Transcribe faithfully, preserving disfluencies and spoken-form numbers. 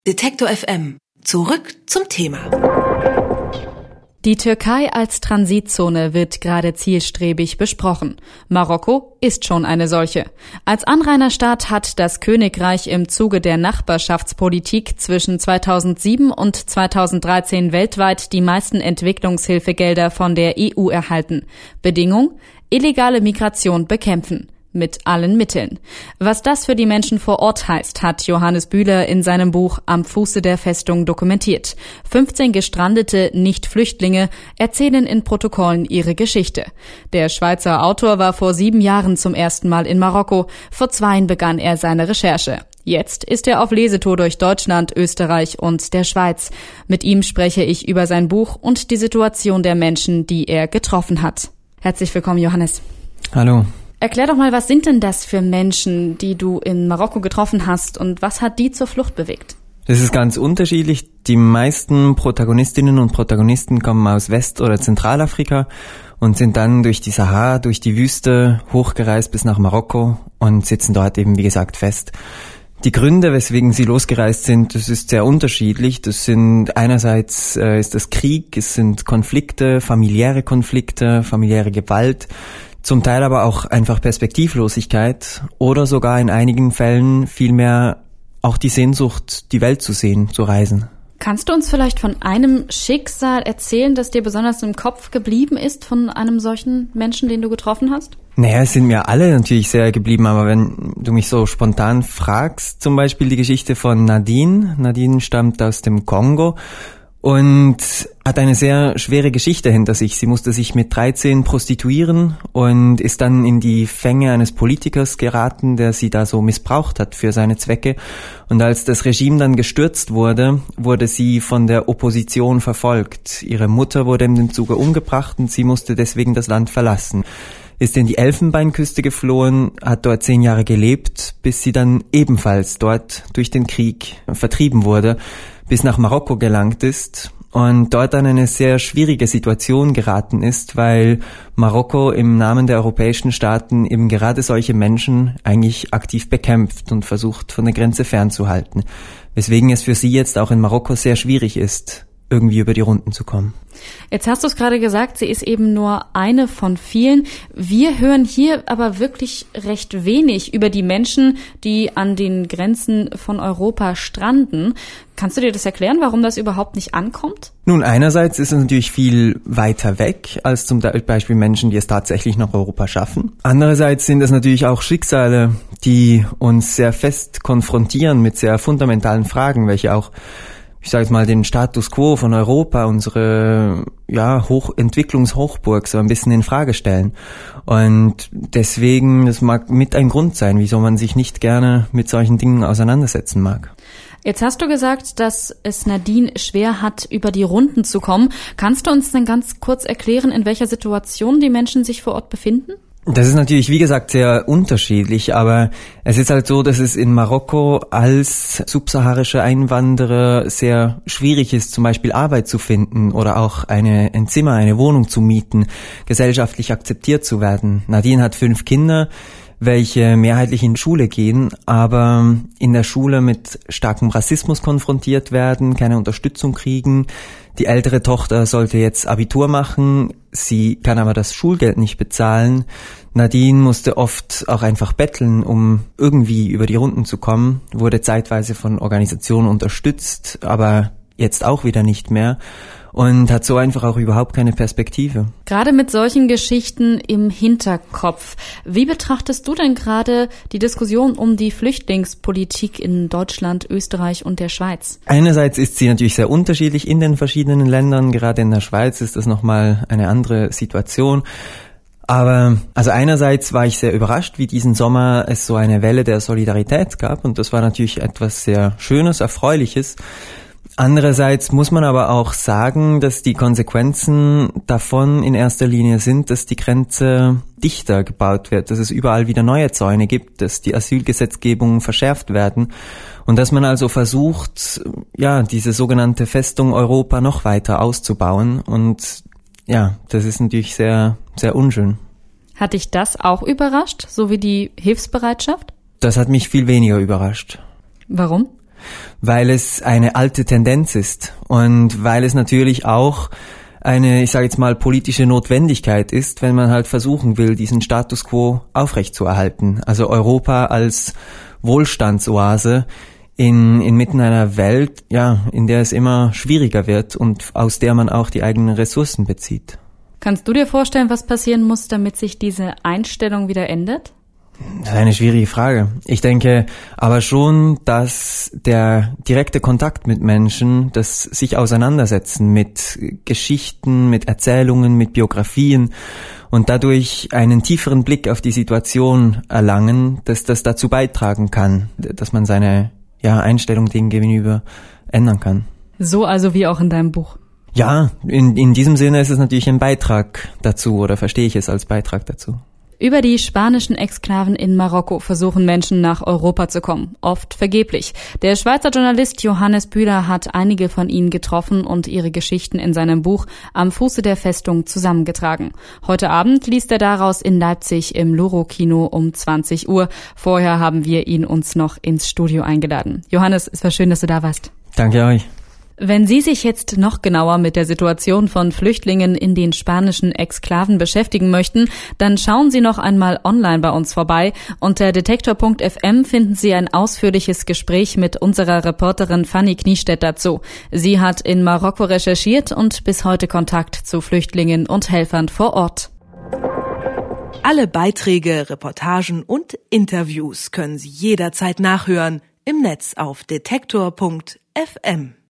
Detektor F M. Zurück zum Thema. Die Türkei als Transitzone wird gerade zielstrebig besprochen. Marokko ist schon eine solche. Als Anrainerstaat hat das Königreich im Zuge der Nachbarschaftspolitik zwischen zweitausendsieben und zweitausenddreizehn weltweit die meisten Entwicklungshilfegelder von der E U erhalten. Bedingung: illegale Migration bekämpfen. Mit allen Mitteln. Was das für die Menschen vor Ort heißt, hat Johannes Bühler in seinem Buch Am Fuße der Festung dokumentiert. fünfzehn gestrandete Nicht-Flüchtlinge erzählen in Protokollen ihre Geschichte. Der Schweizer Autor war vor sieben Jahren zum ersten Mal in Marokko. Vor zweien begann er seine Recherche. Jetzt ist er auf Lesetour durch Deutschland, Österreich und der Schweiz. Mit ihm spreche ich über sein Buch und die Situation der Menschen, die er getroffen hat. Herzlich willkommen, Johannes. Hallo. Erklär doch mal, was sind denn das für Menschen, die du in Marokko getroffen hast, und was hat die zur Flucht bewegt? Das ist ganz unterschiedlich. Die meisten Protagonistinnen und Protagonisten kommen aus West- oder Zentralafrika und sind dann durch die Sahara, durch die Wüste hochgereist bis nach Marokko und sitzen dort eben, wie gesagt, fest. Die Gründe, weswegen sie losgereist sind, das ist sehr unterschiedlich. Das sind einerseits äh, ist das Krieg, es sind Konflikte, familiäre Konflikte, familiäre Gewalt, zum Teil aber auch einfach Perspektivlosigkeit oder sogar in einigen Fällen vielmehr auch die Sehnsucht, die Welt zu sehen, zu reisen. Kannst du uns vielleicht von einem Schicksal erzählen, das dir besonders im Kopf geblieben ist, von einem solchen Menschen, den du getroffen hast? Naja, es sind mir alle natürlich sehr geblieben, aber wenn du mich so spontan fragst, zum Beispiel die Geschichte von Nadine. Nadine stammt aus dem Kongo und hat eine sehr schwere Geschichte hinter sich. Sie musste sich mit dreizehn prostituieren und ist dann in die Fänge eines Politikers geraten, der sie da so missbraucht hat für seine Zwecke. Und als das Regime dann gestürzt wurde, wurde sie von der Opposition verfolgt. Ihre Mutter wurde in dem Zuge umgebracht und sie musste deswegen das Land verlassen. Ist in die Elfenbeinküste geflohen, hat dort zehn Jahre gelebt, bis sie dann ebenfalls dort durch den Krieg vertrieben wurde, bis nach Marokko gelangt ist und dort dann eine sehr schwierige Situation geraten ist, weil Marokko im Namen der europäischen Staaten eben gerade solche Menschen eigentlich aktiv bekämpft und versucht, von der Grenze fernzuhalten. Weswegen es für sie jetzt auch in Marokko sehr schwierig ist, irgendwie über die Runden zu kommen. Jetzt hast du es gerade gesagt, sie ist eben nur eine von vielen. Wir hören hier aber wirklich recht wenig über die Menschen, die an den Grenzen von Europa stranden. Kannst du dir das erklären, warum das überhaupt nicht ankommt? Nun, einerseits ist es natürlich viel weiter weg als zum Beispiel Menschen, die es tatsächlich nach Europa schaffen. Andererseits sind es natürlich auch Schicksale, die uns sehr fest konfrontieren mit sehr fundamentalen Fragen, welche auch, ich sage jetzt mal, den Status quo von Europa, unsere ja Hoch Entwicklungshochburg so ein bisschen in Frage stellen. Und deswegen, das mag mit ein Grund sein, wieso man sich nicht gerne mit solchen Dingen auseinandersetzen mag. Jetzt hast du gesagt, dass es Nadine schwer hat, über die Runden zu kommen. Kannst du uns dann ganz kurz erklären, in welcher Situation die Menschen sich vor Ort befinden? Das ist natürlich, wie gesagt, sehr unterschiedlich, aber es ist halt so, dass es in Marokko als subsaharischer Einwanderer sehr schwierig ist, zum Beispiel Arbeit zu finden oder auch eine, ein Zimmer, eine Wohnung zu mieten, gesellschaftlich akzeptiert zu werden. Nadine hat fünf Kinder, welche mehrheitlich in Schule gehen, aber in der Schule mit starkem Rassismus konfrontiert werden, keine Unterstützung kriegen. Die ältere Tochter sollte jetzt Abitur machen, sie kann aber das Schulgeld nicht bezahlen. Nadine musste oft auch einfach betteln, um irgendwie über die Runden zu kommen, wurde zeitweise von Organisationen unterstützt, aber jetzt auch wieder nicht mehr. Und hat so einfach auch überhaupt keine Perspektive. Gerade mit solchen Geschichten im Hinterkopf, wie betrachtest du denn gerade die Diskussion um die Flüchtlingspolitik in Deutschland, Österreich und der Schweiz? Einerseits ist sie natürlich sehr unterschiedlich in den verschiedenen Ländern. Gerade in der Schweiz ist das nochmal eine andere Situation. Aber also einerseits war ich sehr überrascht, wie diesen Sommer es so eine Welle der Solidarität gab. Und das war natürlich etwas sehr Schönes, Erfreuliches. Andererseits muss man aber auch sagen, dass die Konsequenzen davon in erster Linie sind, dass die Grenze dichter gebaut wird, dass es überall wieder neue Zäune gibt, dass die Asylgesetzgebungen verschärft werden und dass man also versucht, ja, diese sogenannte Festung Europa noch weiter auszubauen, und ja, das ist natürlich sehr, sehr unschön. Hat dich das auch überrascht, so wie die Hilfsbereitschaft? Das hat mich viel weniger überrascht. Warum? weil es eine alte Tendenz ist und weil es natürlich auch eine, ich sage jetzt mal, politische Notwendigkeit ist, wenn man halt versuchen will, diesen Status quo aufrechtzuerhalten. Also Europa als Wohlstandsoase in inmitten einer Welt, ja, in der es immer schwieriger wird und aus der man auch die eigenen Ressourcen bezieht. Kannst du dir vorstellen, was passieren muss, damit sich diese Einstellung wieder ändert? Das ist eine schwierige Frage. Ich denke aber schon, dass der direkte Kontakt mit Menschen, das sich auseinandersetzen mit Geschichten, mit Erzählungen, mit Biografien und dadurch einen tieferen Blick auf die Situation erlangen, dass das dazu beitragen kann, dass man seine ja, Einstellung dem gegenüber ändern kann. So also wie auch in deinem Buch. Ja, in, in diesem Sinne ist es natürlich ein Beitrag dazu oder verstehe ich es als Beitrag dazu. Über die spanischen Exklaven in Marokko versuchen Menschen nach Europa zu kommen, oft vergeblich. Der Schweizer Journalist Johannes Bühler hat einige von ihnen getroffen und ihre Geschichten in seinem Buch Am Fuße der Festung zusammengetragen. Heute Abend liest er daraus in Leipzig im Loro-Kino um zwanzig Uhr. Vorher haben wir ihn uns noch ins Studio eingeladen. Johannes, es war schön, dass du da warst. Danke euch. Wenn Sie sich jetzt noch genauer mit der Situation von Flüchtlingen in den spanischen Exklaven beschäftigen möchten, dann schauen Sie noch einmal online bei uns vorbei. Unter detektor punkt f m finden Sie ein ausführliches Gespräch mit unserer Reporterin Fanny Kniestedt dazu. Sie hat in Marokko recherchiert und bis heute Kontakt zu Flüchtlingen und Helfern vor Ort. Alle Beiträge, Reportagen und Interviews können Sie jederzeit nachhören im Netz auf detektor punkt f m.